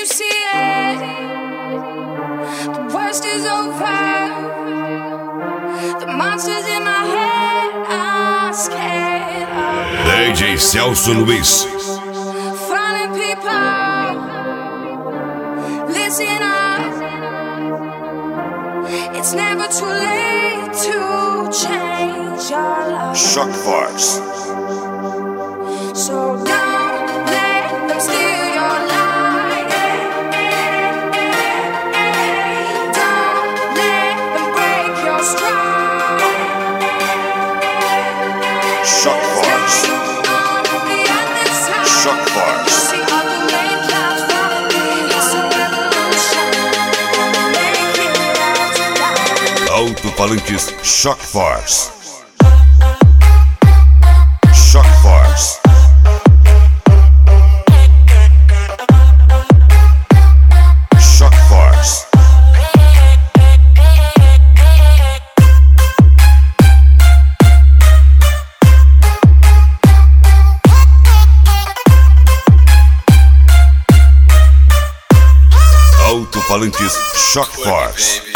see it? The worst is over. The monsters in my head are scared of DJ Celso Luiz. falling people. Listen up. It's never too late to change your life. Shock Force. So don't let them steal your light. Don't let them break your stride. Shock Force. On the other side, Shock Force. see all the rain clouds falling. It's a revolution. Make it last. Alto-falantes Shock Force. Shock Force. Shock Force. Alto-falantes Shock Force.